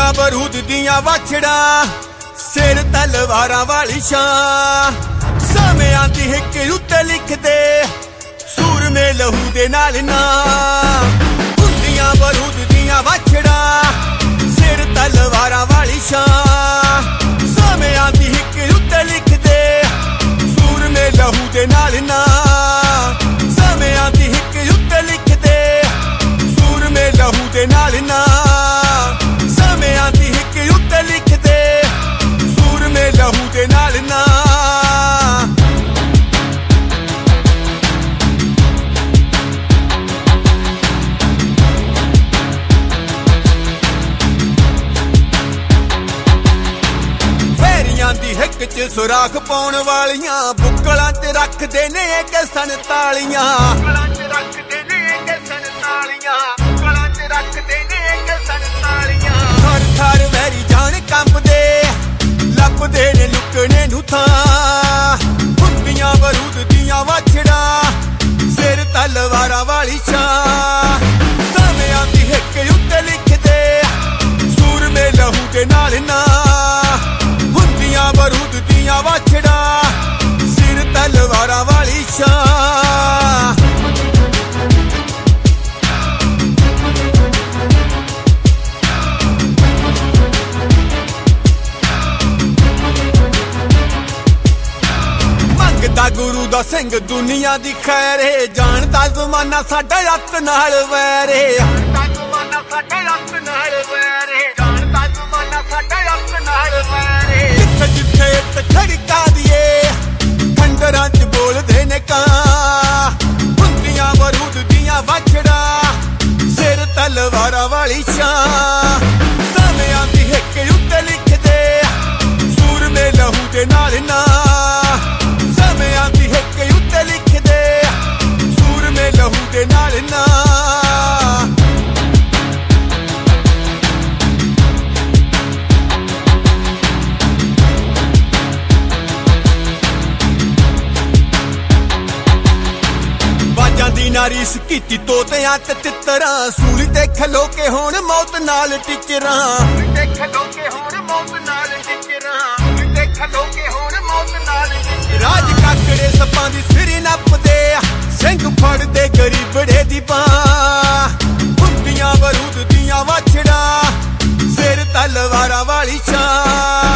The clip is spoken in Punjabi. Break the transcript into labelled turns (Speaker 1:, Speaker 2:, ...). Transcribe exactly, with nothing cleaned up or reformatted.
Speaker 1: ਹੁੰਦੀਆਂ ਬਰੂਦ ਦੀਆਂ ਵਾਛੜਾਂ ਸਿਰ ਤਲਵਾਰਾਂ ਵਾਲੀ ਸ਼ਾਨ ਸਮਿਆਂ ਦੀ ਹਿੱਕ ਉੱਤੇ ਲਿਖਦੇ ਸੂਰਮੇ ਲਹੂ ਦੇ ਨਾਲ ਨਾ ਹੁੰਦੀਆਂ ਬਰੂਦ ਦੀਆਂ ਵਾਛੜਾਂ ਸਿਰ ਤਲਵਾਰਾਂ ਵਾਲੀ ਸ਼ਾਨ ਸਮਿਆਂ ਦੀ ਹਿੱਕ ਉੱਤੇ ਲਿਖਦੇ ਸੂਰਮੇ ਲਹੂ ਦੇ ਨਾਲ ਨਾ ਸਮਿਆਂ ਦੀ ਹਿੱਕ ਉੱਤੇ ਲਿਖਦੇ ਸੂਰਮੇ ਲਹੂ ਦੇ ਨਾਲ ਨਾ ਸਮਿਆਂ ਦੀ ਹਿੱਕ ਉੱਤੇ ਲਿਖਦੇ ਸੂਰਮੇ ਲਹੂ ਦੇ ਨਾਲ ਨਾ ਦੀ ਹਿੱਕ ਚ ਸੁਰਾਖ ਪਾਉਣ ਵਾਲੀਆਂ ਬੁੱਕਲਾਂ ਚ ਰੱਖਦੇ ਨੇ ਕਿਸਨ ਤਾਲੀਆਂ ਬੁੱਕਲਾਂ ਚ ਰੱਖਦੇ ਨੇ ਕਿਸਨ ਤਾਲੀਆਂ ਬੁੱਕਲਾਂ ਚ ਰੱਖਦੇ ਨੇ ਕਿਸਨ ਤਾਲੀਆਂ ਥਰ ਥਰ ਵੈਰੀ ਜਾਣ ਕੰਬਦੇ ਲੱਭਦੇ ਨੇ ਲੁਕਣੇ ਨੂੰ ਥਾਂ ਹੁੰਦੀਆਂ ਬਰੂਦ ਦੀਆਂ ਵਾਛੜਾਂ ਸਿਰ ਤਲਵਾਰਾਂ ਵਾਲੀ ਸ਼ਾਨ ਸਮਿਆਂ ਦੀ ਹਿੱਕ ਉੱਤੇ ਲਿਖਦੇ ਸੂਰਮੇ ਲਹੂ ਦੇ ਨਾਲ ਨਾ ਬਰੂਦ ਦੀਆਂ ਵਾਛੜਾਂ ਸਿਰ ਤਲਵਾਰਾਂ ਵਾਲੀ ਸ਼ਾਨ ਮੰਗਦਾ ਗੁਰੂ ਦਾ ਸਿੰਘ ਦੁਨੀਆ ਦੀ ਖੈਰ ਏ ਜਾਣਦਾ ਜ਼ਮਾਨਾ ਸਾਡਾ ਅੱਤ ਨਾਲ ਵੈਰ ਏ ਜਾਣਦਾ ਜ਼ਮਾਨਾ ਸਾਡਾ ਅੱਤ ਨਾਲ ਵੈਰ ਏ ਜਾਣਦਾ ਜ਼ਮਾਨਾ ਸਾਡਾ ਅੱਤ ਨਾਲ ਵੈਰ ਏ ਜਿੱਥੇ ਇੱਟ ਖੜਕਾ ਦੀਏ ਖੰਡਰਾਂ ਚ ਬੋਲਦੇ ਨੇ ਕਾਂ ਹੁੰਦੀਆਂ ਬਰੂਦ ਦੀਆਂ ਵਾਛੜਾਂ ਸਿਰ ਤਲਵਾਰਾਂ ਵਾਲੀ ਸ਼ਾਨ ਸਮਿਆਂ ਦੀ ਹਿੱਕ ਉੱਤੇ ਲਿਖਦੇ ਸੂਰਮੇ ਲਹੂ ਦੇ ਨਾਲ ਨਾ ਸਮਿਆਂ ਦੀ ਹਿੱਕ ਉੱਤੇ ਲਿਖਦੇ ਸੂਰਮੇ ਲਹੂ ਦੇ ਨਾਲ ਨਾ ਦੀ ਨਾਰੀ ਸਕੀ ਤੋਤਿਆਂ ਤੇ ਤਿੱਤਰਾਂ ਸੂਲੀ ਤੇ ਖਲੋ ਕੇ ਹੋਣ ਮੌਤ ਨਾਲ ਟਿਚਰਾਂ ਤੇ ਖਲੋ ਕੇ ਹੋਣ ਮੌਤ ਨਾਲ ਟਿਚਰਾਂ ਤੇ ਖਲੋ ਕੇ ਹੋਣ ਮੌਤ ਨਾਲ ਰਾਜ ਕਾਕੜੇ ਸੱਪਾਂ ਦੀ ਸਿਰੀ ਨੱਪਦੇ ਸਿੰਘ ਫੜਦੇ ਗਰੀਬੜੇ ਦੀ ਬਾਂਹ ਹੁੰਦੀਆਂ ਬਰੂਦ ਦੀਆਂ ਵਾਛੜਾਂ ਸਿਰ ਤਲਵਾਰਾਂ ਵਾਲੀ ਸ਼ਾਨ